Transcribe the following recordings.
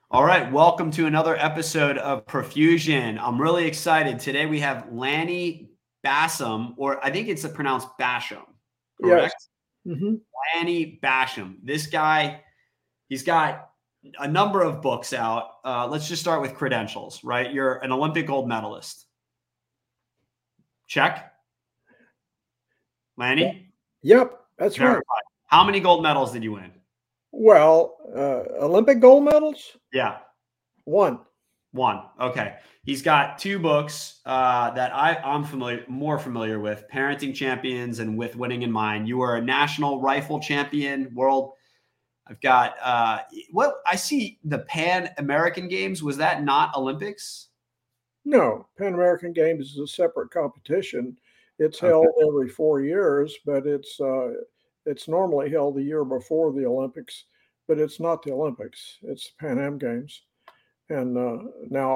All right, welcome to another episode of Profusion. I'm really excited. Today we have Lanny Bassam, or I think it's pronounced Basham, Yes. correct? hmm Lanny Basham. This guy, he's got a number of books out. Let's just start with credentials, right? You're an Olympic gold medalist. Check. Lanny, Yep, that's right. verified. How many gold medals did you win? Well, Olympic gold medals, Yeah. one. One. Okay. He's got two books that I'm more familiar with: Parenting Champions and With Winning in Mind. You were a national rifle champion, world. I've got what I see the Pan American Games. Was that not Olympics? No, Pan American Games is a separate competition. It's Okay. held every 4 years, but it's normally held the year before the Olympics. But it's not the Olympics; it's the Pan Am Games. And now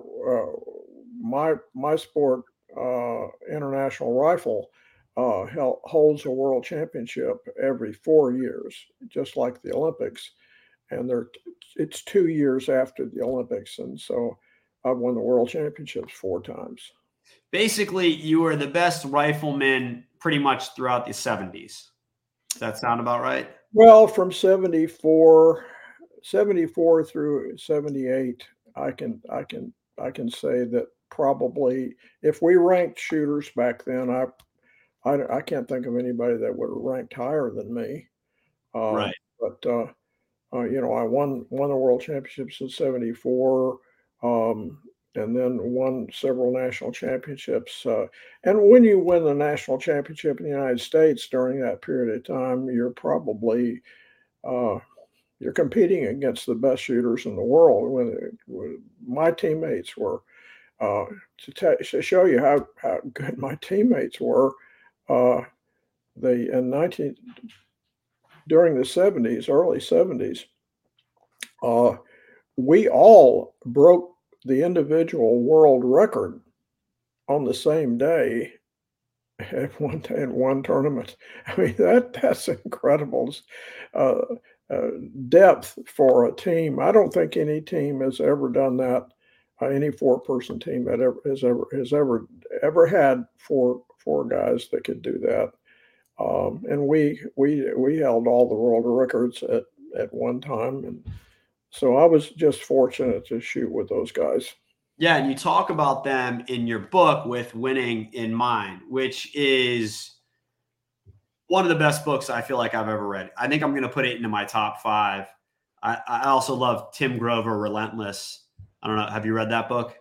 my sport, international rifle, holds a world championship every 4 years, just like the Olympics. And it's 2 years after the Olympics, and so I've won the world championships 4 times. Basically, you were the best rifleman pretty much throughout the 70s. Does that sound about right? Well, from 74 through 78, I can say that probably if we ranked shooters back then, I can't think of anybody that would have ranked higher than me. Right. But I won the world championships in '74, um, and then won several national championships. And when you win the national championship in the United States during that period of time, uh, you're competing against the best shooters in the world. When my teammates were, uh, to show you how good my teammates were, uh, they in 19 during the '70s, early '70s. Uh, we all broke the individual world record on the same day at one tournament. I mean that's incredible uh, uh, depth for a team. I don't think any team has ever done that. Any four-person team that ever had four guys that could do that. And we held all the world records at one time, and so I was just fortunate to shoot with those guys. Yeah, and you talk about them in your book With Winning in Mind, which is one of the best books I feel like I've ever read. I think I'm going to put it into my top five. I also love Tim Grover, Relentless. I don't know. Have you read that book?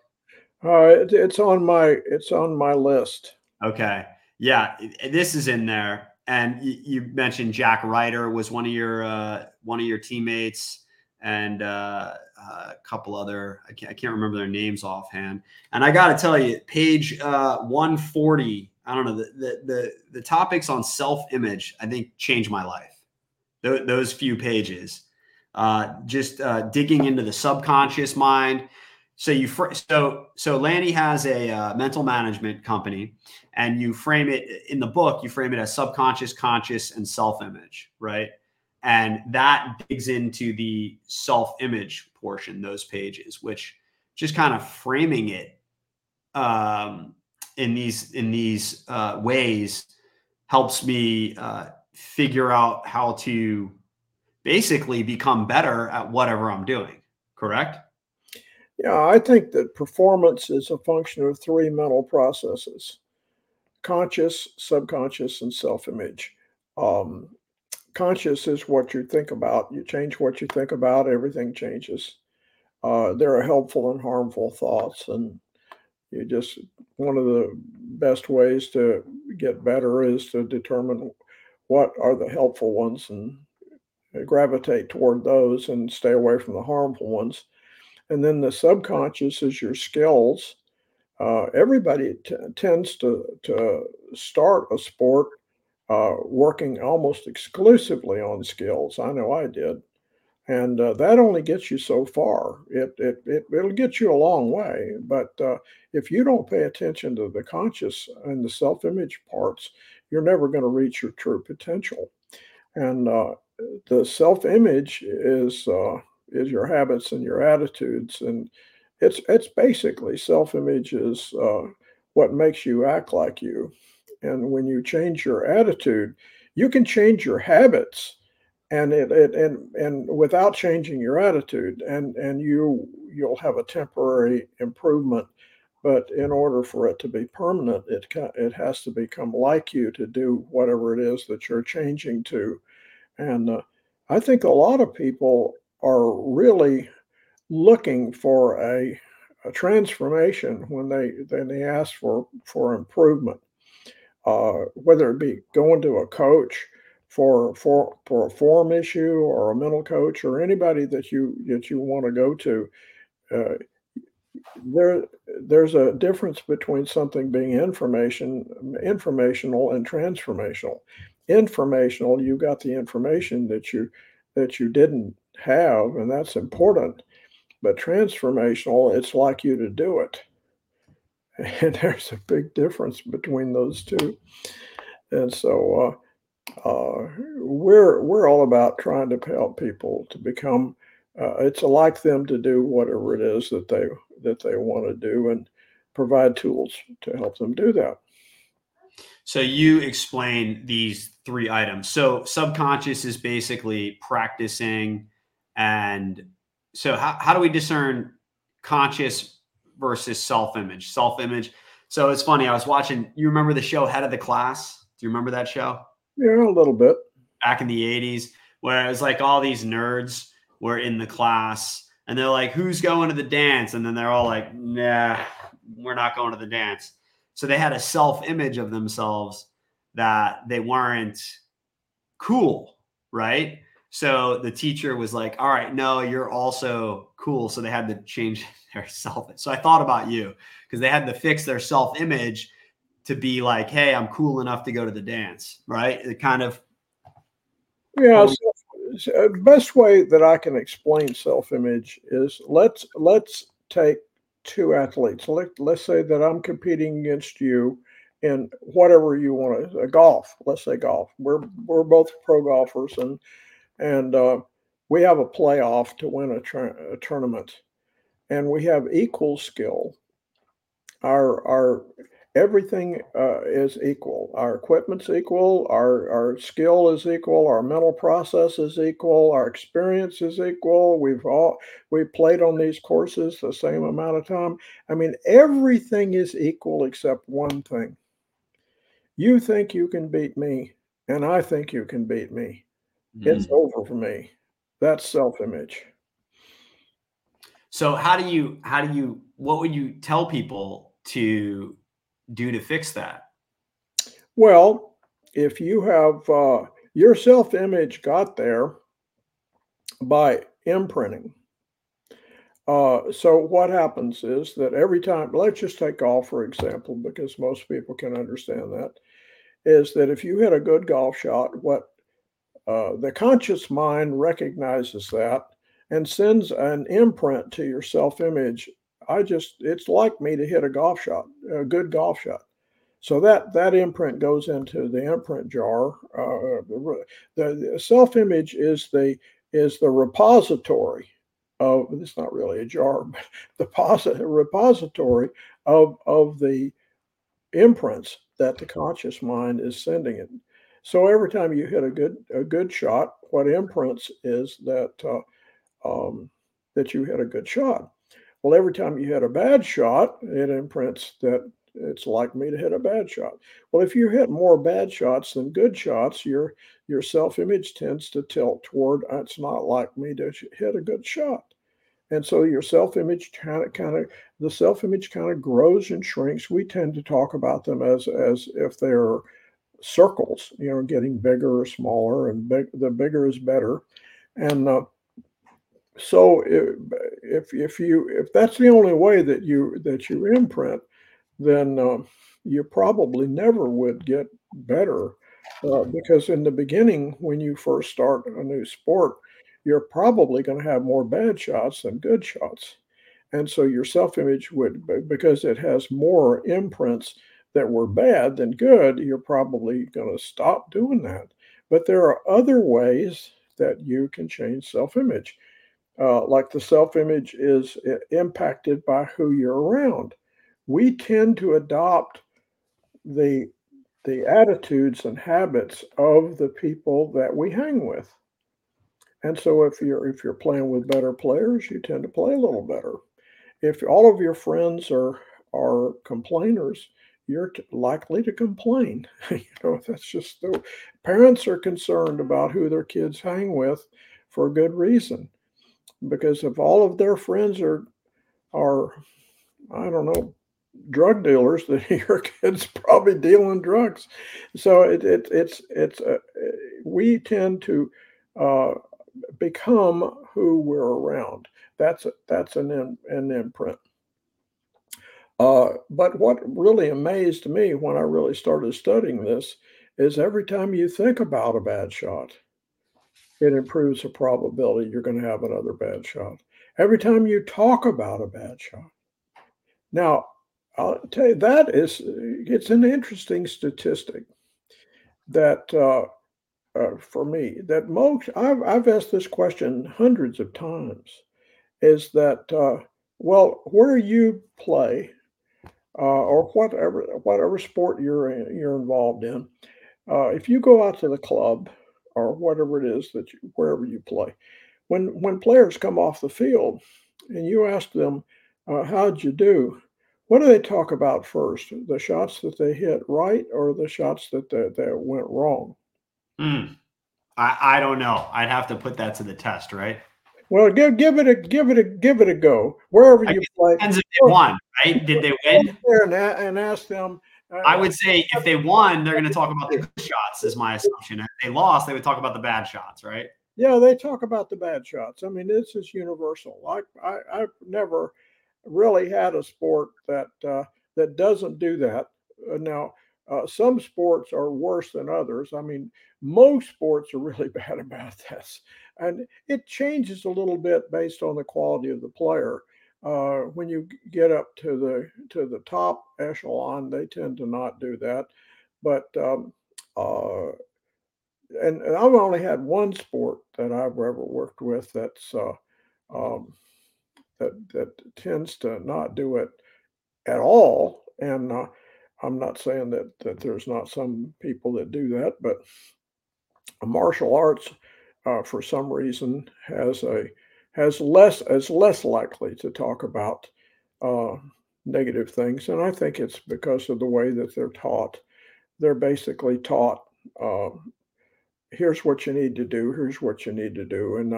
It's on my list. Okay. Yeah, this is in there. And you mentioned Jack Ryder was one of your teammates, and a couple other. I can't remember their names offhand. And I got to tell you, page 140. I don't know the topics on self image. I think changed my life. Those few pages, just digging into the subconscious mind. So Lanny has a mental management company, and you frame it in the book. You frame it as subconscious, conscious, and self image, right? And that digs into the self image portion, those pages, which just kind of framing it um, in these ways helps me figure out how to basically become better at whatever I'm doing. Correct? Yeah, I think that performance is a function of three mental processes: conscious, subconscious, and self-image. Um, Conscious is what you think about. You change what you think about, everything changes. There are helpful and harmful thoughts, and you just one of the best ways to get better is to determine what are the helpful ones and gravitate toward those and stay away from the harmful ones. And then the subconscious is your skills. Everybody tends to start a sport working almost exclusively on skills. I know I did. And that only gets you so far. It'll get you a long way. But if you don't pay attention to the conscious and the self image parts, you're never going to reach your true potential. And the self image your habits and your attitudes, and it's basically self-image is what makes you act like you. And when you change your attitude, you can change your habits, and and without changing your attitude, and you'll have a temporary improvement. But in order for it to be permanent, it has to become like you to do whatever it is that you're changing to. And I think a lot of people are really looking for a transformation when they ask for improvement, whether it be going to a coach for a form issue, or a mental coach, or anybody that you want to go to. Uh, there there's a difference between something being informational and transformational. Informational, you got the information that you didn't have, and that's important. But transformational, it's like you to do it. And there's a big difference between those two. And so we're all about trying to help people to become. It's like them to do whatever it is that they want to do, and provide tools to help them do that. So you explain these three items. So subconscious is basically practicing. And so how do we discern conscious versus self-image? Self-image. So it's funny. I was watching, you remember the show Head of the Class? Do you remember that show? Yeah, a little bit. Back in the 80s, where it was like all these nerds were in the class and they're like, who's going to the dance? And then they're all like, nah, we're not going to the dance. So they had a self-image of themselves that they weren't cool, right? So the teacher was like, all right, no, you're also cool. So they had to change their self. So I thought about you, because they had to fix their self-image to be like, hey, I'm cool enough to go to the dance, right? It kind of, Yeah. So best way that I can explain self-image is, let's take two athletes. Let's say that I'm competing against you in whatever you want to, golf. Let's say golf. We're both pro golfers, and we have a playoff to win a tournament, and we have equal skill. Our everything is equal. Our equipment's equal. Our skill is equal. Our mental process is equal. Our experience is equal. We played on these courses the same amount of time. I mean, everything is equal except one thing. You think you can beat me, and I think you can beat me. It's over for me. That's self-image. So what would you tell people to do to fix that? Well, if you have your self-image got there by imprinting. So what happens is that every time, let's just take golf for example, because most people can understand that, is that if you hit a good golf shot, what the conscious mind recognizes that and sends an imprint to your self-image. It's like me to hit a golf shot, a good golf shot. So that imprint goes into the imprint jar. The self-image is the repository of, it's not really a jar, but the repository of the imprints that the conscious mind is sending it. So every time you hit a good shot, what imprints is that you hit a good shot. Well, every time you hit a bad shot, it imprints that it's like me to hit a bad shot. Well, if you hit more bad shots than good shots, your self-image tends to tilt toward, it's not like me to hit a good shot. And so your self-image the self-image kind of grows and shrinks. We tend to talk about them as if they're circles, getting bigger or smaller, and the bigger is better. And so if that's the only way that you imprint, then you probably never would get better, because in the beginning, when you first start a new sport, you're probably going to have more bad shots than good shots. And so your self-image would, because it has more imprints that were bad than good, you're probably going to stop doing that. But there are other ways that you can change self-image. like the self-image is impacted by who you're around. We tend to adopt the attitudes and habits of the people that we hang with. And so if you're playing with better players, you tend to play a little better. If all of your friends are complainers, you're likely to complain. That's just the parents are concerned about who their kids hang with for a good reason. Because if all of their friends are I don't know, drug dealers, then your kid's probably dealing drugs. So we tend to uh, become who we're around. That's an imprint. But what really amazed me when I really started studying this is every time you think about a bad shot, it improves the probability you're going to have another bad shot. Every time you talk about a bad shot. Now, I'll tell you, it's an interesting statistic that for me, that most, I've asked this question hundreds of times, is that, well, where you play, or whatever sport you're involved in, if you go out to the club or whatever it is wherever you play, when players come off the field and you ask them, how'd you do? What do they talk about first? The shots that they hit right or the shots that went wrong? Hmm. I don't know. I'd have to put that to the test, right? Well, give it a go wherever I you guess it play. depends if they won, right? Did they Go win? there and ask them. I Uh, would say if they won, they're going to talk about the good shots, is my assumption. If they lost, they would talk about the bad shots, right? yeah, they talk about the bad shots. I mean, this is universal. I've never really had a sport that doesn't do that. Now, some sports are worse than others. I mean, most sports are really bad about this, and it changes a little bit based on the quality of the player. When you get up to the top echelon, they tend to not do that. But uh, and I've only had one sport that I've ever worked with um, that tends to not do it at all. And I'm not saying that there's not some people that do that, but martial arts, for some reason, has less is less likely to talk about uh, negative things, and I think it's because of the way that they're taught. They're basically taught. Here's what you need to do. Here's what you need to do, and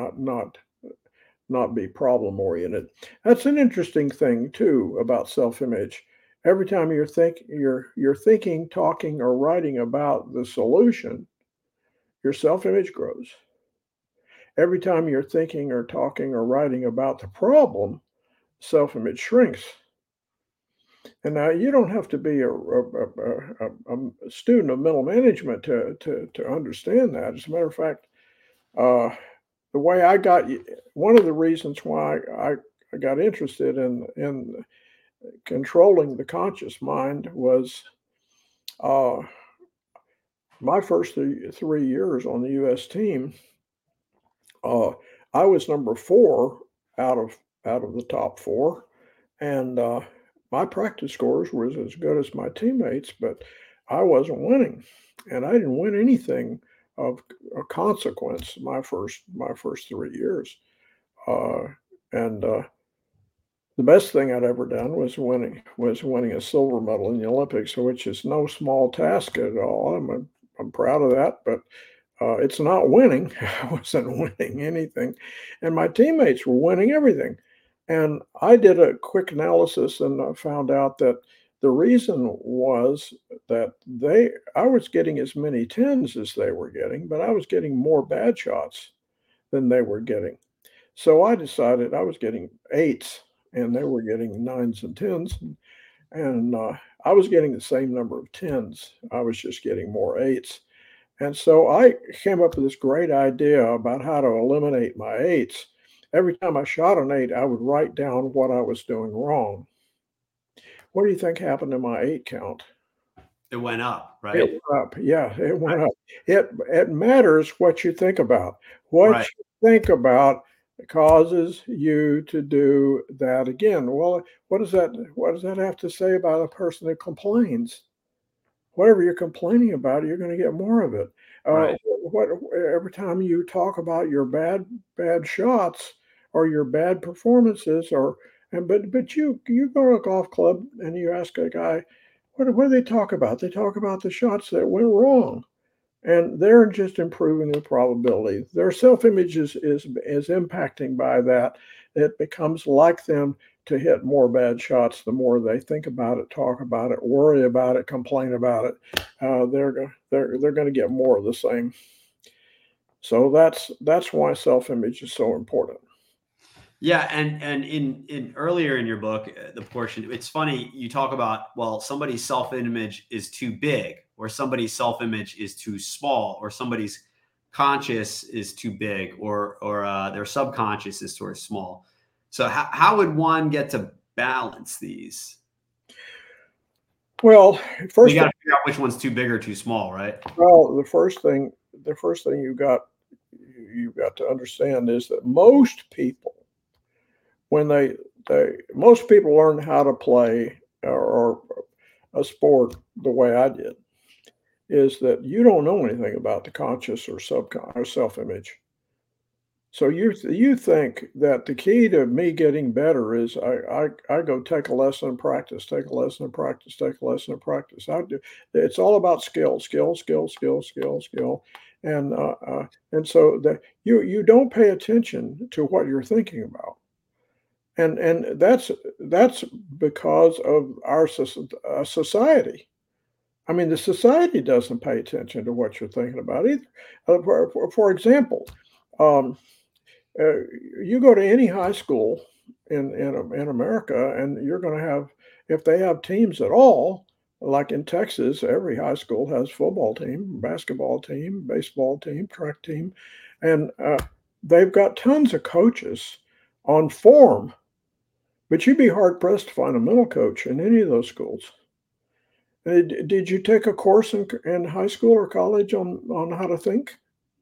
not be problem oriented. That's an interesting thing too about self-image. Every time you're thinking, talking, or writing about the solution, your self-image grows. Every time you're thinking or talking or writing about the problem, self-image shrinks. And now you don't have to be a student of mental management to understand that. As a matter of fact, uh, the way I got one of the reasons why I got interested in controlling the conscious mind was uh, my first 3 years on the U.S. team. Uh, I was number four out of the top four, and my practice scores was as good as my teammates, but I wasn't winning, and I didn't win anything of a consequence my first 3 years. Uh, and The best thing I'd ever done was winning a silver medal in the Olympics, which is no small task at all. I'm proud of that, but it's not winning. I wasn't winning anything, and my teammates were winning everything. And I did a quick analysis and I found out that the reason was that I was getting as many tens as they were getting, but I was getting more bad shots than they were getting. So I decided I was getting eights and they were getting nines and tens. And I was getting the same number of tens. I was just getting more eights. And so I came up with this great idea about how to eliminate my eights. Every time I shot an eight, I would write down what I was doing wrong. What do you think happened to my eight count? It went up, It right? went up. Yeah, it went up. It matters what you think about. What Right. you think about causes you to do that again. Well, what does that have to say about a person who complains? Whatever you're complaining about, you're going to get more of it. Right. What every time you talk about your bad shots or your bad performances, but you go to a golf club and you ask a guy, what do they talk about? They talk about the shots that went wrong, and they're just improving the probability. Their self-image is impacting by that. It becomes like them to hit more bad shots the more they think about it, talk about it, worry about it, complain about it. They're going to get more of the same. So that's why self-image is so important. Yeah, and in earlier in your book, the portion, it's funny you talk about, well, somebody's self-image is too big, or somebody's self-image is too small, or somebody's conscious is too big, or their subconscious is too small. So how would one get to balance these? Well, You first, got to figure out which one's too big or too small, right? well, the first thing you got to understand is that most people, when most people learn how to play or a sport the way I did, is that you don't know anything about the conscious or subconscious or self-image. So you think that the key to me getting better is I go take a lesson and practice, take a lesson and practice, take a lesson and practice. It's all about skill, skill, skill, skill, skill, skill, and so that you don't pay attention to what you're thinking about, and that's because of our society. I mean, the society doesn't pay attention to what you're thinking about either. For example, um, you go to any high school in America, and you're going to have, if they have teams at all, like in Texas, every high school has football team, basketball team, baseball team, track team, and they've got tons of coaches on form. But you'd be hard pressed to find a mental coach in any of those schools. Did you take a course in high school or college on how to think?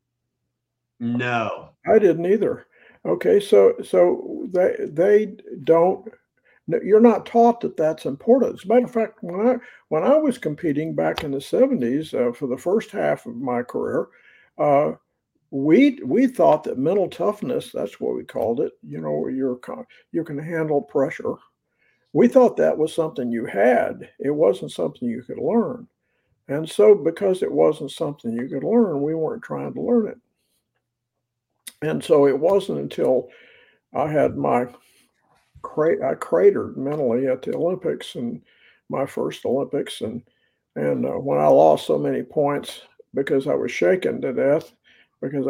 No. I didn't either. Okay, so they don't. You're not taught that that's important. As a matter of fact, when I was competing back in the '70s for the first half of my career, uh, we thought that mental toughness, that's what we called it. You know, you can handle pressure. We thought that was something you had. It wasn't something you could learn. And so, because it wasn't something you could learn, we weren't trying to learn it. And so, it wasn't until I had I cratered mentally at the Olympics and my first Olympics, and when I lost so many points because I was shaken to death because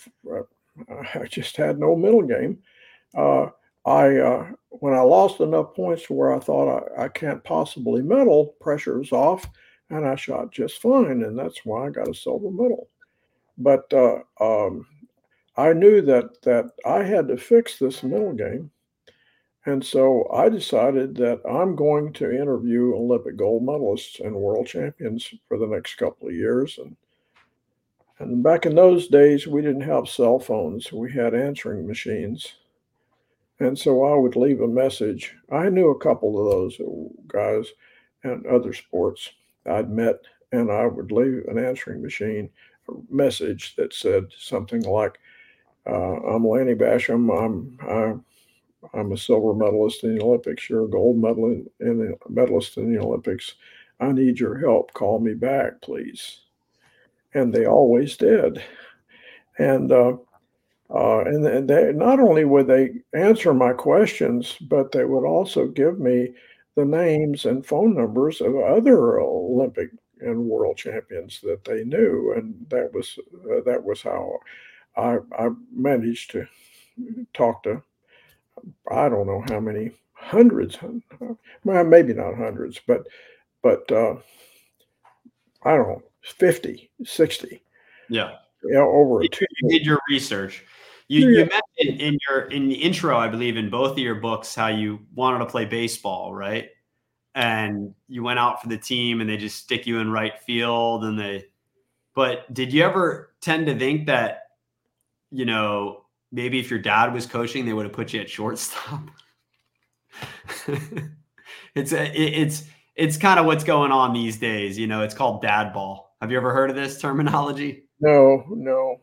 I just had no middle game. Uh, I When I lost enough points to where I thought I can't possibly medal, pressure was off, and I shot just fine, and that's why I got a silver medal. But I knew that I had to fix this middle game, and so I decided that I'm going to interview Olympic gold medalists and world champions for the next couple of years, and back in those days we didn't have cell phones; we had answering machines. And so I would leave a message. I knew a couple of those guys and other sports I'd met, and I would leave an answering machine a message that said something like, "I'm Lanny Basham. I'm a silver medalist in the Olympics. You're a gold medalist in the Olympics. I need your help. Call me back, please." And they always did. And and they not only would they answer my questions, but they would also give me the names and phone numbers of other Olympic and world champions that they knew, and that was how I managed to talk to, I don't know how many hundreds, well, maybe not hundreds, but I don't know, 50, 60, Yeah. over a You two. did your research. You mentioned in the intro, I believe, in both of your books, how you wanted to play baseball, right? And you went out for the team, and they just stick you in right field, but did you ever tend to think that, you know, maybe if your dad was coaching, they would have put you at shortstop. It's kind of what's going on these days. It's called dad ball. Have you ever heard of this terminology? No, no.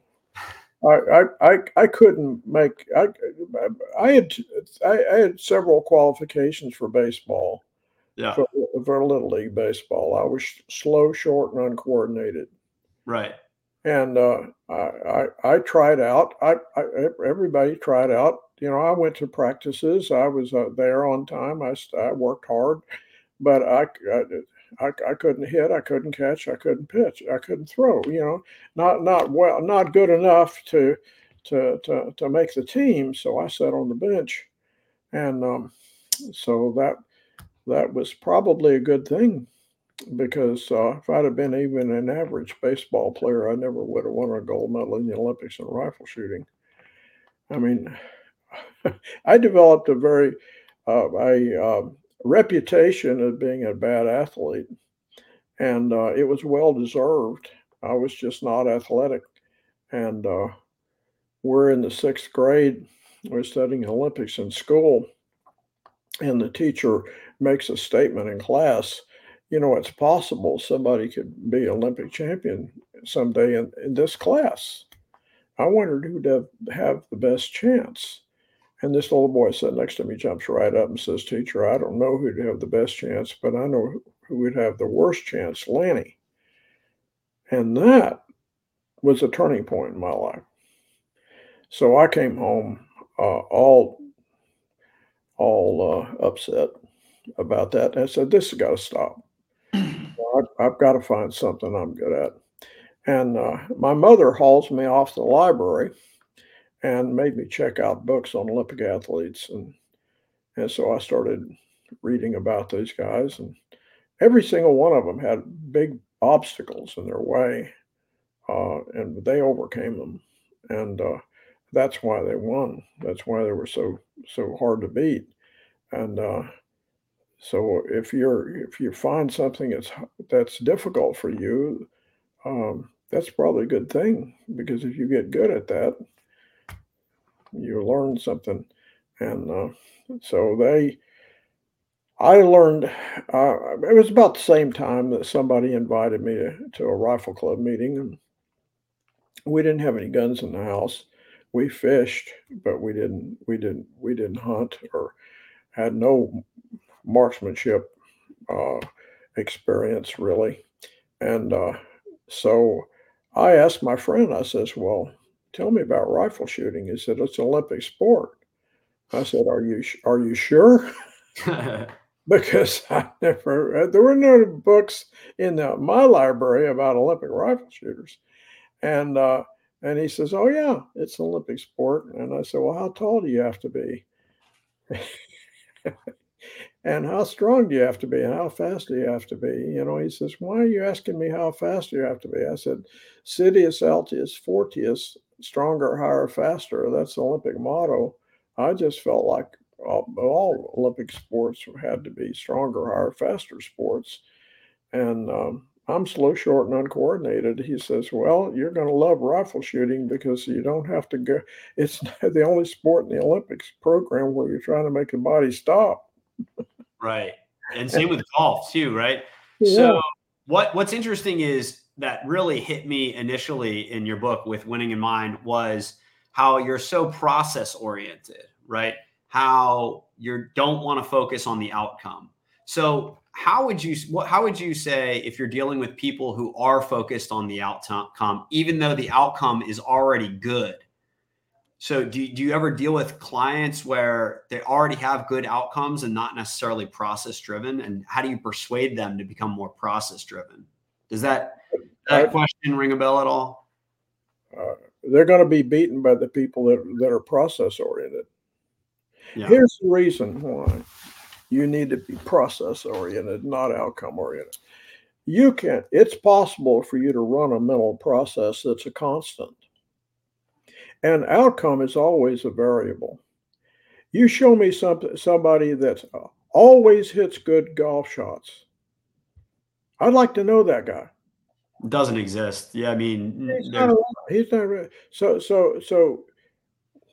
I couldn't make I had I had several qualifications for baseball Yeah. for Little League baseball. I was slow, short, and uncoordinated. Right. And I tried out. Everybody tried out. I went to practices. I was there on time. I worked hard, but I couldn't hit. I couldn't catch. I couldn't pitch. I couldn't throw. Not good enough to make the team. So I sat on the bench, and so that was probably a good thing because if I'd have been even an average baseball player, I never would have won a gold medal in the Olympics in rifle shooting. I mean, I developed a reputation of being a bad athlete, and it was well deserved. I was just not athletic, and we're in the sixth grade. We're studying Olympics in school, and the teacher makes a statement in class. It's possible somebody could be Olympic champion someday in this class. I wondered who'd have the best chance. And this little boy sitting next to me jumps right up and says, "Teacher, I don't know who'd have the best chance, but I know who would have the worst chance, Lanny." And that was a turning point in my life. So I came home all upset about that. And I said, "This has got to stop. I've got to find something I'm good at." And my mother hauls me off to the library and made me check out books on Olympic athletes. And so I started reading about these guys, and every single one of them had big obstacles in their way, and they overcame them. And that's why they won. That's why they were so hard to beat. And so if you find something that's difficult for you, that's probably a good thing, because if you get good at that, you learn something. And I learned. It was about the same time that somebody invited me to a rifle club meeting, and we didn't have any guns in the house. We fished, but we didn't hunt or had no marksmanship uh, experience really. And so I asked my friend. I says, "Well, tell me about rifle shooting." He said, "It's an Olympic sport." I said, Are you sure?" Because there were no books in my library about Olympic rifle shooters. And and he says, "Oh yeah, it's an Olympic sport." And I said, "Well, how tall do you have to be? And how strong do you have to be? And how fast do you have to be?" He says, "Why are you asking me how fast you have to be?" I said, "Citius, Altius, Fortius, stronger, higher, faster. That's the Olympic motto." I just felt like all Olympic sports had to be stronger, higher, faster sports. And I'm slow, short, and uncoordinated. He says, "Well, you're going to love rifle shooting because you don't have to go. It's the only sport in the Olympics program where you're trying to make the body stop." Right. And same with golf too, right? Yeah. So what's interesting is that really hit me initially in your book with Winning in Mind was how you're so process oriented, right? How you don't want to focus on the outcome. So how would you say if you're dealing with people who are focused on the outcome, even though the outcome is already good? So do you ever deal with clients where they already have good outcomes and not necessarily process driven? And how do you persuade them to become more process driven? Does that I, question ring a bell at all? they're going to be beaten by the people that are process oriented. Yeah. Here's the reason why you need to be process oriented, not outcome oriented. It's possible for you to run a mental process that's a constant, and outcome is always a variable. You show me somebody that always hits good golf shots. I'd like to know that guy. Doesn't exist. Yeah. I mean, He's not around. He's not around. So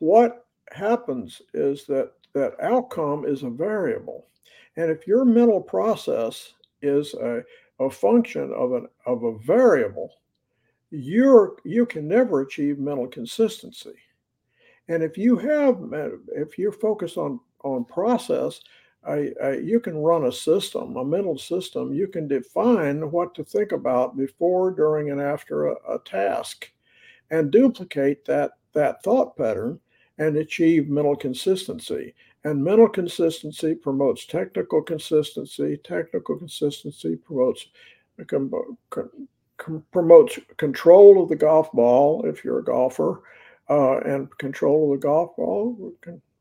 what happens is that outcome is a variable. And if your mental process is a function of a variable, you can never achieve mental consistency. And if you focus on process, you can run a system, a mental system. You can define what to think about before, during, and after a task, and duplicate that thought pattern and achieve mental consistency. And mental consistency promotes technical consistency. Technical consistency promotes control of the golf ball if you're a golfer, and control of the golf ball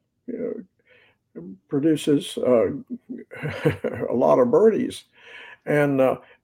produces a lot of birdies, and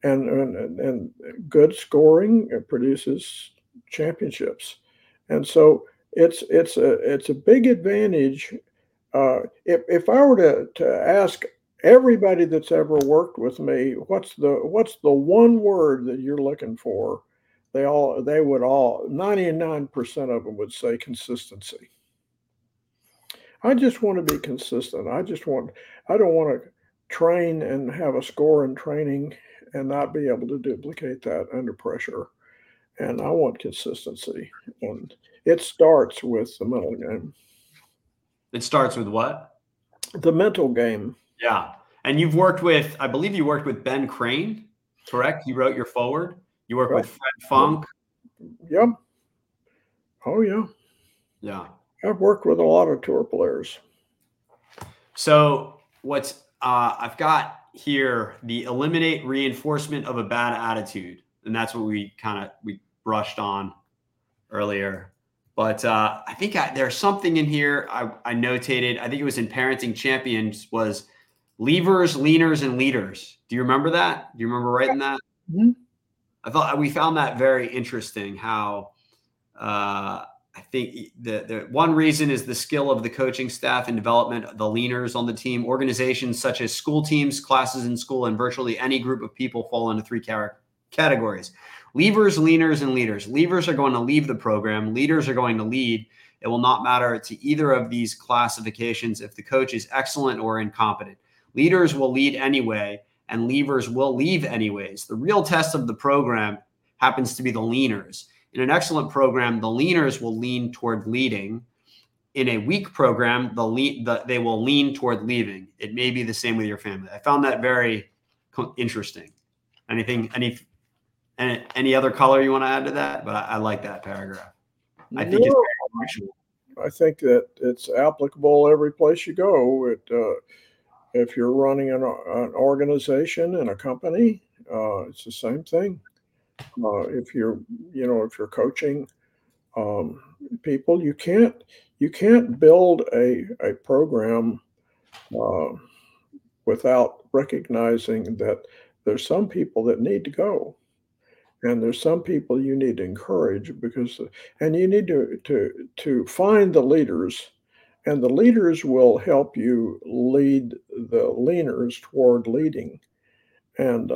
good scoring produces championships. And so it's a big advantage. If I were to ask everybody that's ever worked with me, what's the one word that you're looking for? They would all 99% of them would say consistency. I just want to be consistent. I don't want to train and have a score in training and not be able to duplicate that under pressure. And I want consistency. And it starts with the mental game. It starts with what? The mental game. Yeah. And I believe you worked with Ben Crane, correct? He wrote your forward. You worked with Fred Funk. Yep. Oh, yeah. Yeah. I've worked with a lot of tour players. So I've got here, the eliminate reinforcement of a bad attitude. And that's what we brushed on earlier. But I think there's something in here I notated. I think it was in Parenting Champions, was levers, leaners, and leaders. Do you remember that? Do you remember writing that? Mm-hmm. I thought we found that very interesting, how I think the one reason is the skill of the coaching staff and development, the leaners on the team. Organizations such as school teams, classes in school, and virtually any group of people fall into three categories: levers, leaners, and leaders. Levers are going to leave the program. Leaders are going to lead. It will not matter to either of these classifications if the coach is excellent or incompetent. Leaders will lead anyway, and levers will leave anyways. The real test of the program happens to be the leaners. In an excellent program, the leaners will lean toward leading. In a weak program, they will lean toward leaving. It may be the same with your family. I found that very interesting. Any other color you want to add to that? But I like that paragraph. I think it's very actual. I think that it's applicable every place you go. If you're running an organization and a company, it's the same thing. If you're coaching people, you can't build a program without recognizing that there's some people that need to go, and there's some people you need to encourage, and you need to find the leaders, and the leaders will help you lead the leaners toward leading, and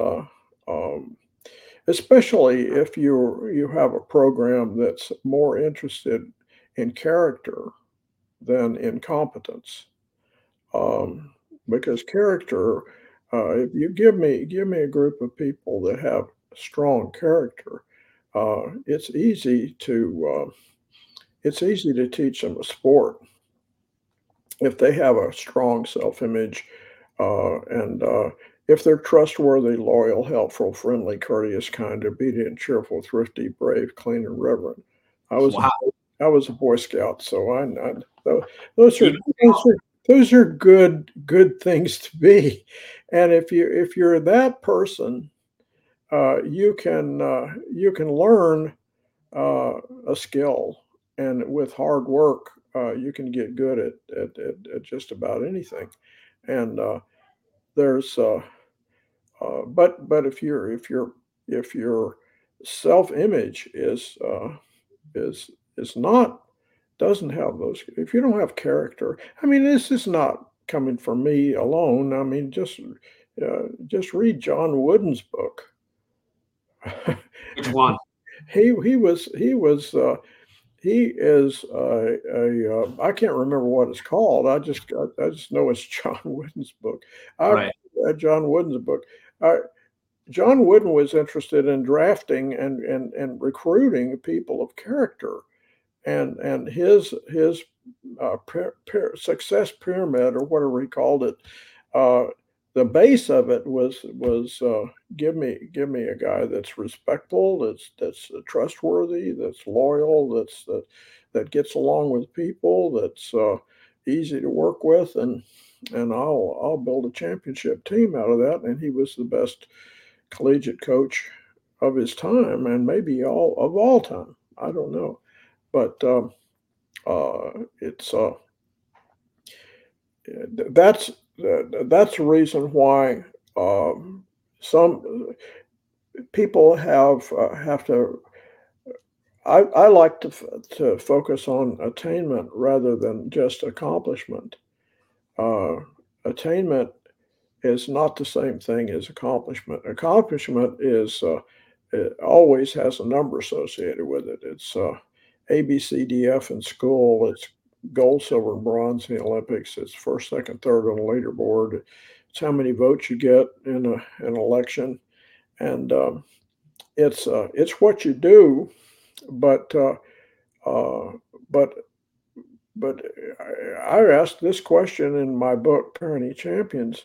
especially if you have a program that's more interested in character than in competence, because character. If you give me a group of people that have strong character, it's easy to teach them a sport if they have a strong self-image, and if they're trustworthy, loyal, helpful, friendly, courteous, kind, obedient, cheerful, thrifty, brave, clean, and reverent. I was a Boy Scout, so those are good things to be. And if you're that person, you can learn a skill, and with hard work, you can get good at just about anything. And there's but if your self-image is not, doesn't have those, if you don't have character, I mean, this is not coming from me alone. I mean, just read John Wooden's book. Which one? He was he is I can't remember what it's called. I just know it's John Wooden's book. I've Right. read John Wooden's book. Uh, John Wooden was interested in drafting and recruiting people of character, and his success pyramid, or whatever he called it, uh, the base of it was give me a guy that's respectful, that's trustworthy, that's loyal, that gets along with people, that's easy to work with, and I'll build a championship team out of that. And he was the best collegiate coach of his time, and maybe all time. I don't know, but it's that's that's the reason why some people have to. I like to focus on attainment rather than just accomplishment. Uh, Attainment is not the same thing as accomplishment. Accomplishment is it always has a number associated with it. It's A, B, C, D, F in school. It's gold, silver, and bronze in the Olympics. It's first, second, third on the leaderboard. It's how many votes you get in an election, and it's what you do. But uh, but but I asked this question in my book, Parenting Champions,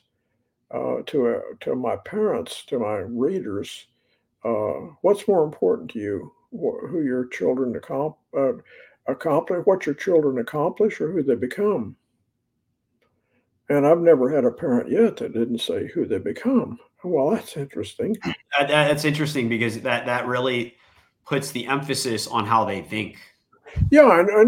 to my parents, to my readers. What's more important to you? Who your children accomplish, what your children accomplish, or who they become? And I've never had a parent yet that didn't say who they become. Well, that's interesting. That's interesting because that really puts the emphasis on how they think Yeah, and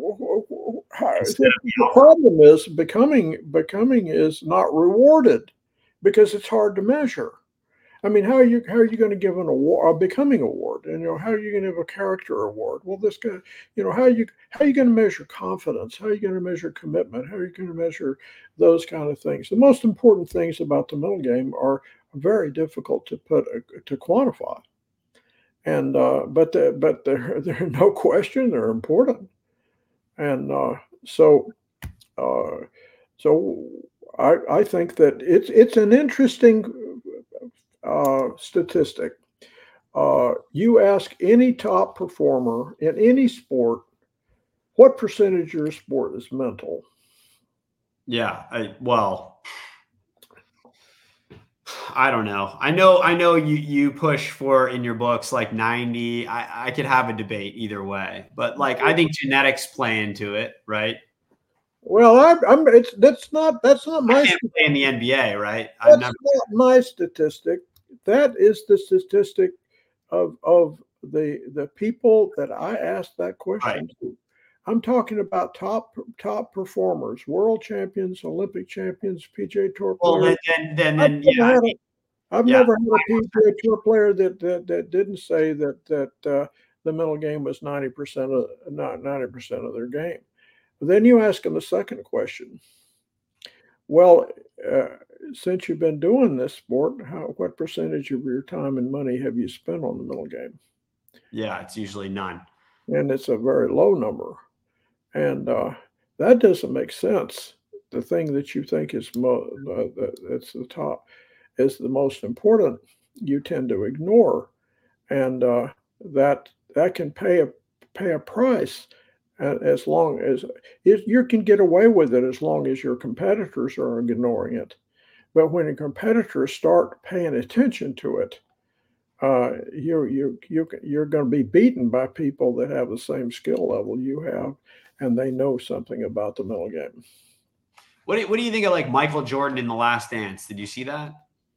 instead of the problem is becoming is not rewarded because it's hard to measure. I mean, how are you going to give an award, a becoming award? And how are you going to give a character award? Well, this guy, how are you going to measure confidence? How are you going to measure commitment? How are you going to measure those kind of things? The most important things about the mental game are very difficult to quantify. And but they're no question they're important. And so uh, so I think that it's an interesting statistic. You ask any top performer in any sport, what percentage of your sport is mental? Yeah. Well, I don't know. I know you push for in your books like 90. I could have a debate either way, but like I think genetics play into it, right? Well, I'm it's that's not I my can't play in the NBA, right? I've that's never. not my statistic. That is the statistic of the people that I asked that Right. question to. I'm talking about top performers, world champions, Olympic champions, PGA Tour Well, players. then I've yeah, never had a I've yeah. never had a PGA Tour player that didn't say that the mental game was 90% of not 90% of their game. Then you ask them the second question. Well, uh, since you've been doing this sport, what percentage of your time and money have you spent on the mental game? Yeah, it's usually none. And it's a very low number. And that doesn't make sense. The thing that you think is that's the top is the most important, you tend to ignore, and that can pay a price. As long as you can get away with it, as long as your competitors are ignoring it. But when the competitors start paying attention to it, you're going to be beaten by people that have the same skill level you have, and they know something about the mental game. What do you think of like Michael Jordan in The Last Dance? Did you see that?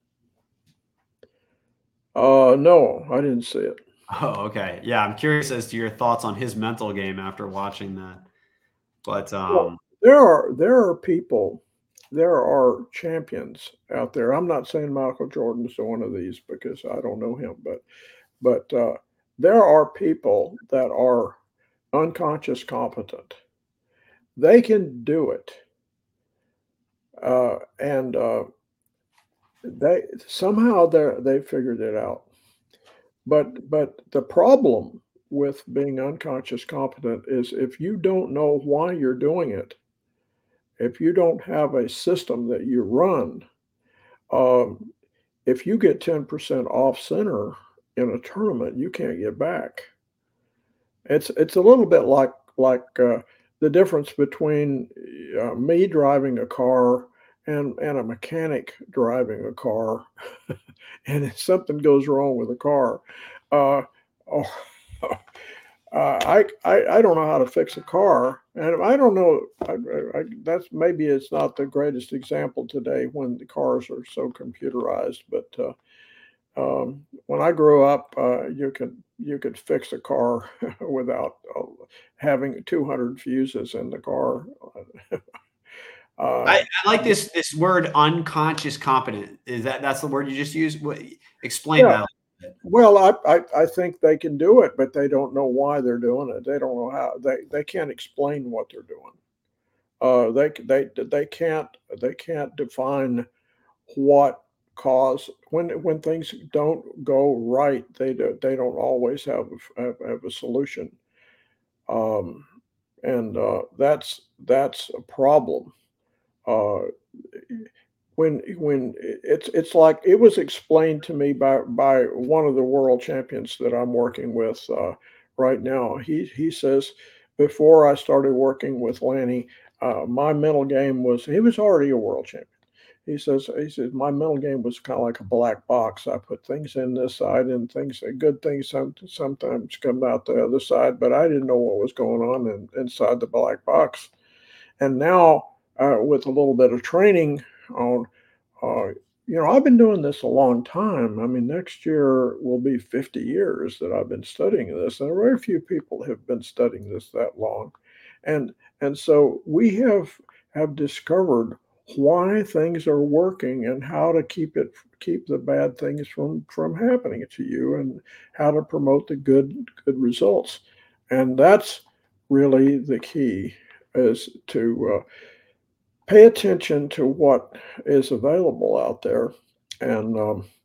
No, I didn't see it. Oh, okay. Yeah, I'm curious as to your thoughts on his mental game after watching that. But Well, there are champions out there. I'm not saying Michael Jordan's one of these because I don't know him, but there are people that are unconscious competent. They can do it, and they figured it out. But the problem with being unconscious competent is if you don't know why you're doing it, if you don't have a system that you run, um, if you get 10% off center in a tournament, you can't get back. It's a little bit like the difference between me driving a car and a mechanic driving a car, and if something goes wrong with the car, uh, oh, I don't know how to fix a car, and I don't know. That's maybe it's not the greatest example today when the cars are so computerized, but when I grew up, you could fix a car without having 200 fuses in the car. I, Uh, I like this word unconscious competent. That's the word you just used? Explain yeah, that a little bit. well, I think they can do it, but they don't know why they're doing it. They don't know how. They can't explain what they're doing. They can't define what cause when things don't go right. They don't always have a solution, um, and that's a problem. Uh, when it's like it was explained to me by one of the world champions that I'm working with right now. He says before I started working with Lanny, my mental game was he was already a world champion. He says my mental game was kind of like a black box. I put things in this side and good things sometimes come out the other side, but I didn't know what was going on inside the black box. And now with a little bit of training on, uh, I've been doing this a long time. I mean, next year will be 50 years that I've been studying this, and very few people have been studying this that long. And and so we have discovered why things are working and how to keep the bad things from happening to you and how to promote the good results. And that's really the key is to pay attention to what is available out there, and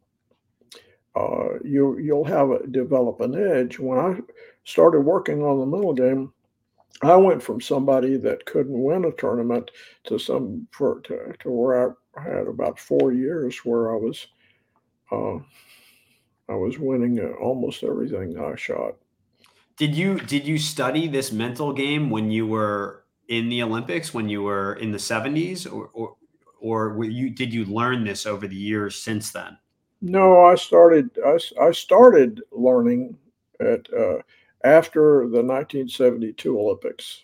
you'll develop an edge. When I started working on the mental game, I went from somebody that couldn't win a tournament to where I had about 4 years where uh, I was winning almost everything I shot. Did you study this mental game when you were in the Olympics, when you were in the 70s, or did you learn this over the years since then? No, I started learning at after the 1972 Olympics.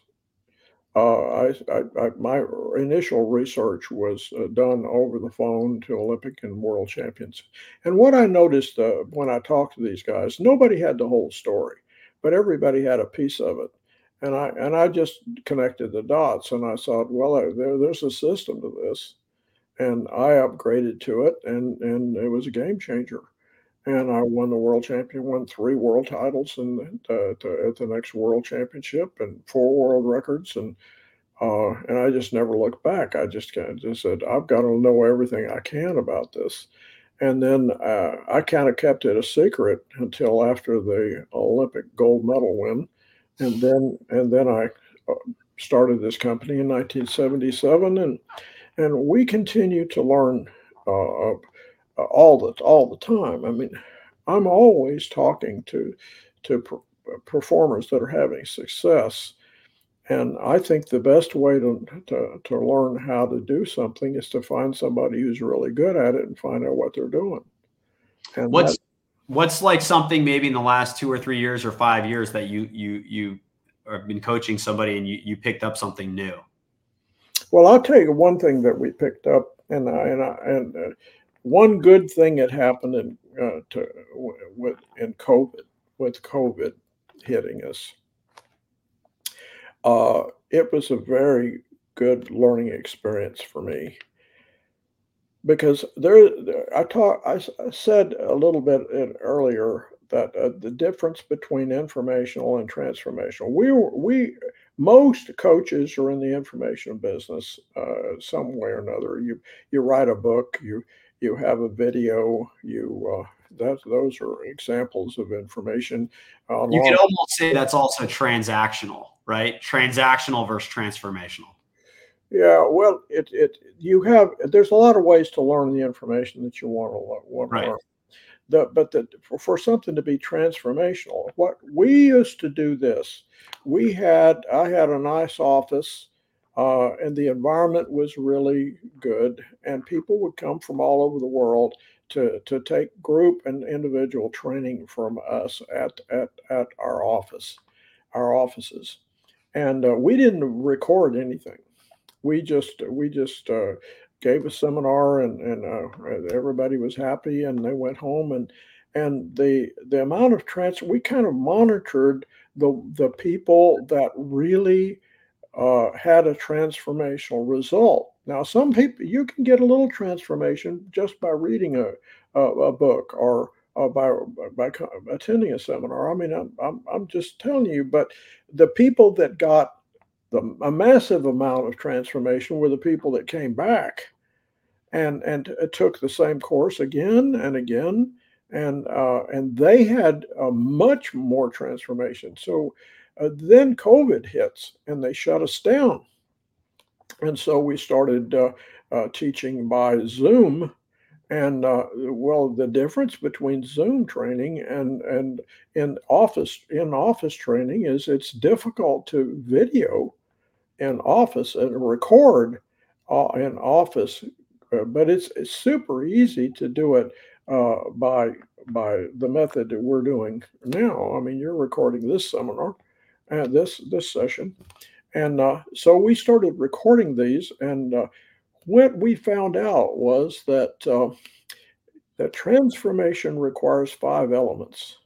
My initial research was done over the phone to Olympic and world champions. And what I noticed when I talked to these guys, nobody had the whole story, but everybody had a piece of it. And I just connected the dots, and I thought, well, there's a system to this, and I upgraded to it, and it was a game changer. And I won the world champion, won 3 world titles, and at the next world championship, and 4 world records, and I just never looked back. I just kind of just said, I've got to know everything I can about this. And then I kind of kept it a secret until after the Olympic gold medal win, and then I uh, started this company in 1977, and we continue to learn uh, all the time. I mean, I'm always talking to performers that are having success, and I think the best way to learn how to do something is to find somebody who's really good at it and find out what they're doing. And that, What's what's like something maybe in the last 2 or 3 years or 5 years that you have been coaching somebody and you picked up something new? well, I'll tell you one thing that we picked up, and one good thing that happened in COVID, with COVID hitting us. It was a very good learning experience for me because I said a little bit earlier that the difference between informational and transformational. Most coaches are in the information business some way or another. You write a book, you have a video, those are examples of information. You could Along, almost say that's also transactional, right? Transactional versus transformational. yeah, well, there's a lot of ways to learn the information that you want to Right. learn. For something to be transformational, what we used to do this, I had a nice office, and the environment was really good, and people would come from all over the world to take group and individual training from us at our offices, and we didn't record anything. We just gave a seminar, and everybody was happy, and they went home, and the amount of trans we kind of monitored the people that really had a transformational result. Now, some people, you can get a little transformation just by reading a book, or attending a seminar. I mean, I'm just telling you, but the people that got a massive amount of transformation were the people that came back and took the same course again and again, and they had much more transformation. So then COVID hits, and they shut us down, and so we started teaching by Zoom. And well, the difference between Zoom training and in office training is it's difficult to video in office and record in office, but it's super easy to do it by the method that we're doing now. I mean, you're recording this seminar, this session, and so we started recording these, and what we found out was that transformation requires 5 elements.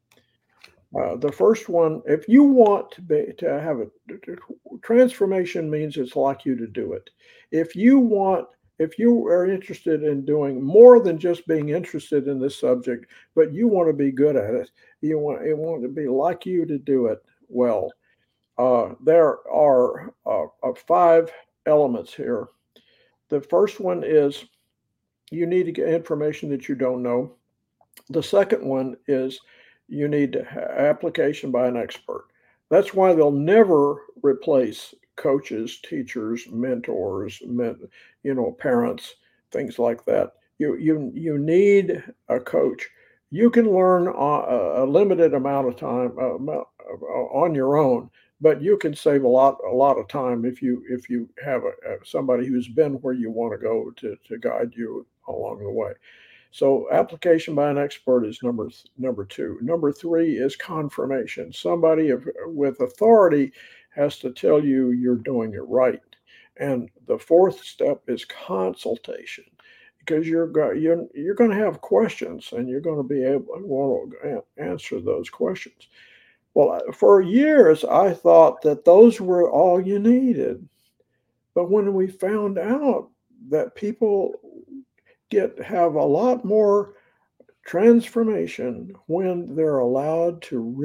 The first one, if you want to have a transformation, means it's like you to do it. If you are interested in doing more than just being interested in this subject, but you want to be good at it, it want to be like you to do it well. There are 5 elements here. The first one is you need to get information that you don't know. The second one is you need application by an expert. That's why they'll never replace coaches, teachers, mentors, parents, things like that. You need a coach. You can learn a limited amount of time on your own, but you can save a lot of time if you have somebody who's been where you want to go to guide you along the way. So application by an expert is number two. Number three is confirmation. Somebody with authority has to tell you you're doing it right. And the fourth step is consultation, because you're going to have questions, and you're going to be able to want to answer those questions. Well, for years I thought that those were all you needed, but when we found out that people have a lot more transformation when they're allowed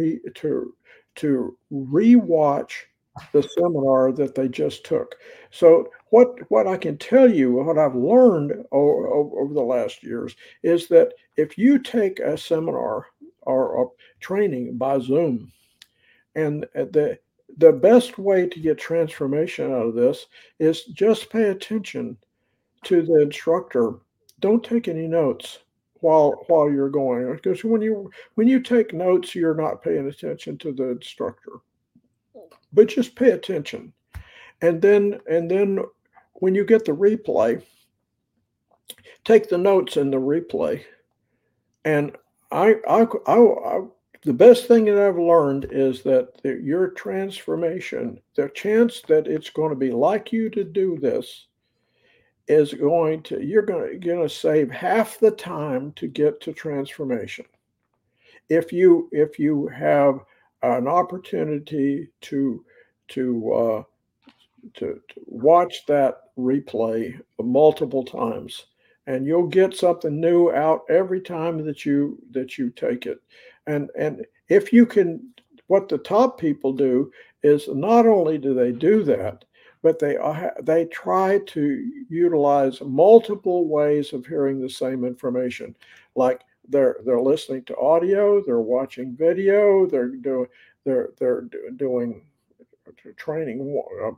to rewatch the seminar that they just took. So what I can tell you, what I've learned over the last years, is that if you take a seminar or a training by Zoom, and the best way to get transformation out of this is just pay attention to the instructor. Don't take any notes while you're going, because when you take notes, you're not paying attention to the instructor. But just pay attention, and then when you get the replay, take the notes in the replay. And the best thing that I've learned is that your transformation, the chance that it's going to be like you to do this, you're going to save half the time to get to transformation. If you have an opportunity to watch that replay multiple times, and you'll get something new out every time that you take it. And if you can, what the top people do is not only do they do that, but they try to utilize multiple ways of hearing the same information. Like they're listening to audio, they're watching video, they're doing training.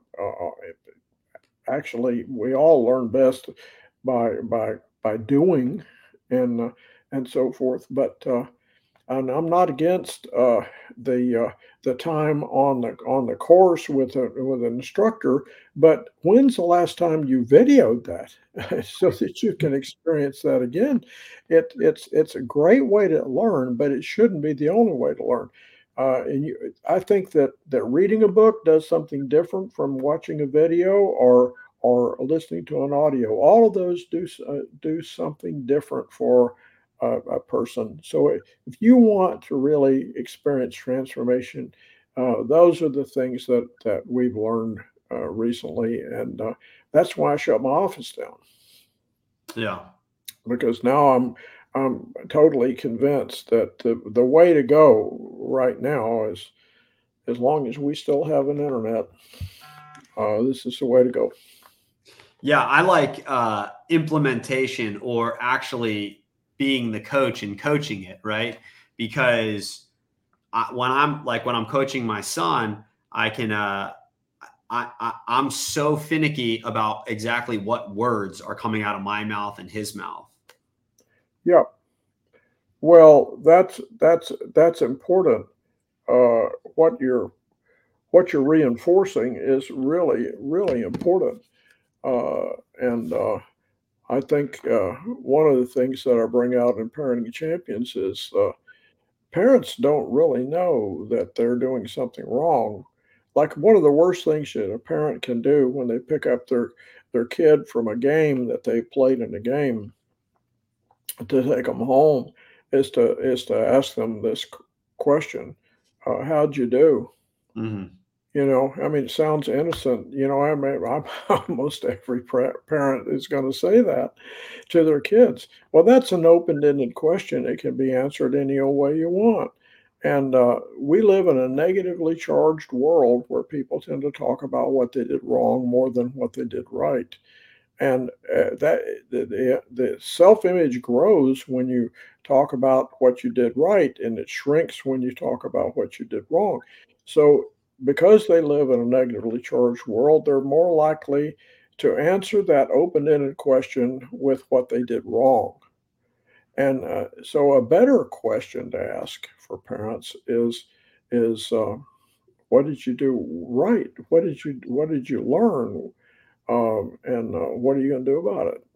Actually, we all learn best by doing, and so forth. But and I'm not against the time on the course with an instructor, but when's the last time you videoed that so that you can experience that again? It's a great way to learn, but it shouldn't be the only way to learn. I think that reading a book does something different from watching a video or listening to an audio. All of those do something different for a person. So if you want to really experience transformation, those are the things that we've learned recently, and that's why I shut my office down. Yeah. Because now I'm totally convinced that the way to go right now is, as long as we still have an internet, this is the way to go. Yeah, I like implementation, or actually being the coach and coaching it, right? Because when I'm coaching my son, I can I'm so finicky about exactly what words are coming out of my mouth and his mouth. Yeah. Well, that's important. What you're reinforcing is really, really important. And I think one of the things that I bring out in Parenting Champions is parents don't really know that they're doing something wrong. Like, one of the worst things that a parent can do when they pick up their kid from a game that they played in a game to take them home is to ask them this question: "How'd you do?" Mm-hmm. I mean, it sounds innocent. I mean, almost every parent is going to say that to their kids. Well, that's an open-ended question. It can be answered any old way you want. And we live in a negatively charged world where people tend to talk about what they did wrong more than what they did right. And that the self-image grows when you talk about what you did right, and it shrinks when you talk about what you did wrong. So because they live in a negatively charged world, they're more likely to answer that open-ended question with what they did wrong. And so a better question to ask for parents is what did you do right? What did you learn? And what are you going to do about it?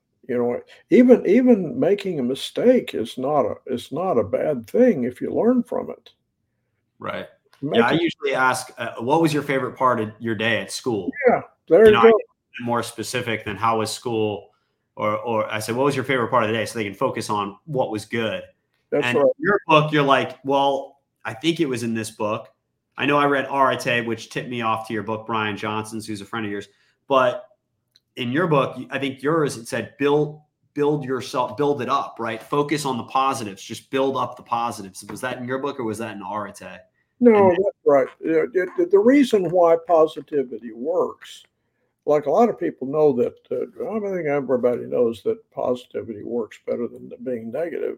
Even making a mistake is not a bad thing if you learn from it. Right. Yeah, I Making usually ask, what was your favorite part of your day at school? Yeah, there you I go. get more specific than how was school, or I said, what was your favorite part of the day, so they can focus on what was good. That's And in right. your book, you're like, well, I think it was in this book. I know I read Arete, which tipped me off to your book, Brian Johnson's, who's a friend of yours. But in your book, I think yours, it said build yourself, build it up, right? Focus on the positives, just build up the positives. Was that in your book, or was that in Arete? And No, that's right. The reason why positivity works, like, a lot of people know that, I think everybody knows that positivity works better than being negative,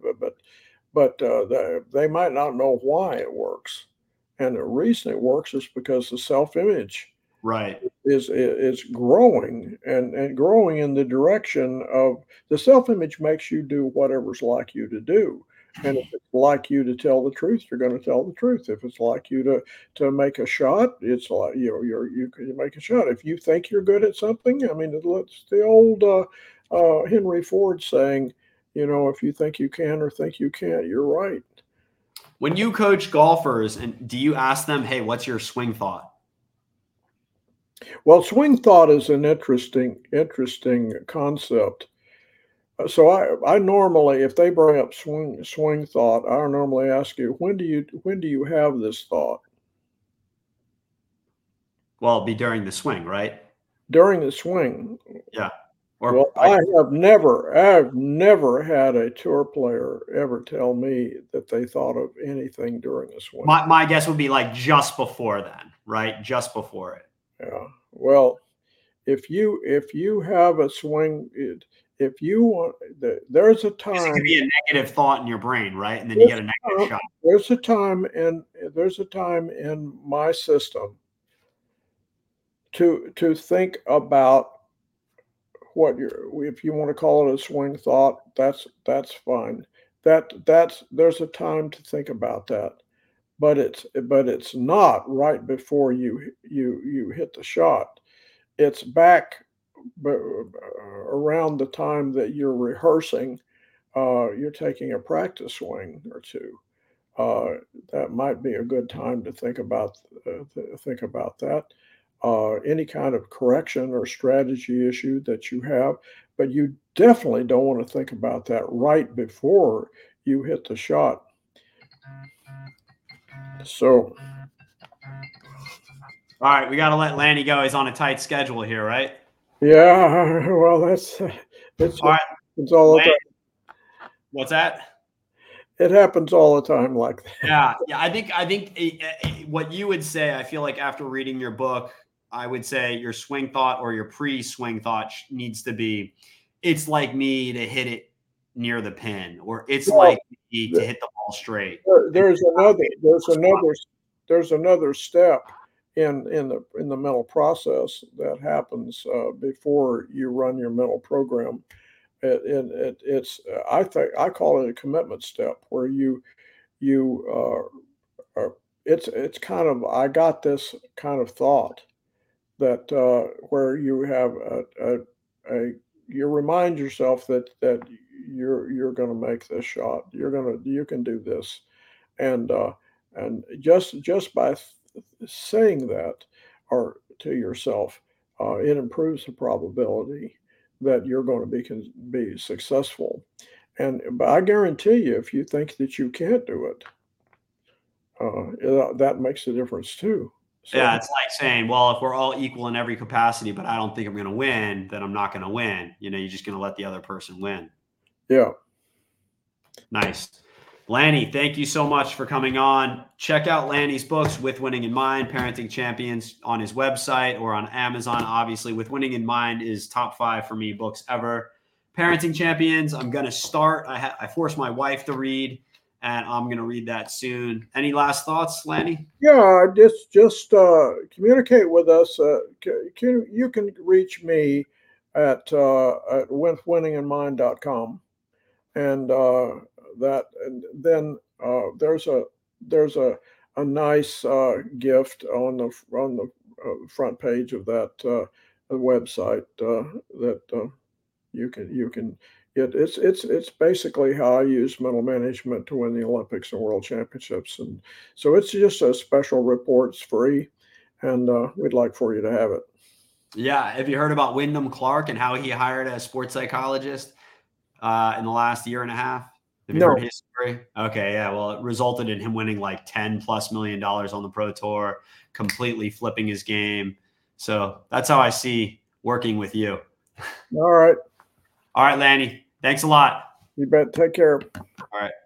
but they might not know why it works. And the reason it works is because the self-image right. is growing, and growing in the direction of the self-image makes you do whatever's like you to do. And if it's like you to tell the truth, you're going to tell the truth. If it's like you to make a shot, it's like you can make a shot. If you think you're good at something, I mean, it's the old Henry Ford saying, if you think you can or think you can't, you're right. When you coach golfers, and do you ask them, hey, what's your swing thought? Well, swing thought is an interesting concept. So I normally, if they bring up swing thought, I normally ask you, when do you have this thought? Well, it'd be during the swing, right? During the swing. Yeah. Well, Or I, I've never had a tour player ever tell me that they thought of anything during a swing. my guess would be like just before then, right? Just before it. Yeah. Well, if you have a swing, if you want, there's a It time. could be a negative thought in your brain, right? And then you get a negative shot. There's a time in my system to think about what if you want to call it a swing thought, that's fine. There's a time to think about that, but it's not right before you hit the shot. It's back around the time that you're rehearsing. You're taking a practice swing or two. That might be a good time to think about that. Any kind of correction or strategy issue that you have, but you definitely don't want to think about that right before you hit the shot. So, all right, we got to let Lanny go. He's on a tight schedule here, right? yeah. Well, it's all right. It's all the time. What's that? It happens all the time like that. Yeah. I think what you would say, I feel like after reading your book, I would say your swing thought or your pre-swing thought needs to be, it's like me to hit it near the pin, or it's like me to hit the ball straight. There's another step in the mental process that happens before you run your mental program. It's I call it a commitment step, where it's kind of, I got this kind of thought that where you have you remind yourself that you're going to make this shot. You can do this, and just by saying that or to yourself, it improves the probability that you're going to be successful. But I guarantee you, if you think that you can't do it, that makes a difference too. So, yeah, it's like saying, well, if we're all equal in every capacity, but I don't think I'm going to win, then I'm not going to win. You're just going to let the other person win. Yeah. Nice. Lanny, thank you so much for coming on. Check out Lanny's books, With Winning in Mind, Parenting Champions, on his website or on Amazon. Obviously, With Winning in Mind is top 5 for me books ever. Parenting Champions, I'm going to start. I forced my wife to read, and I'm going to read that soon. Any last thoughts, Lanny? Yeah, just communicate with us. You can reach me at withwinninginmind.com, and then there's a nice gift on the front page of that website that you can. It's basically how I use mental management to win the Olympics and World Championships, and so it's just a special report. It's free, and we'd like for you to have it. Yeah, have you heard about Wyndham Clark and how he hired a sports psychologist in the last year and a half? Have you heard his story? Okay, yeah. Well, it resulted in him winning like $10+ million on the Pro Tour, completely flipping his game. So that's how I see working with you. All right. All right, Lanny. Thanks a lot. You bet. Take care. All right.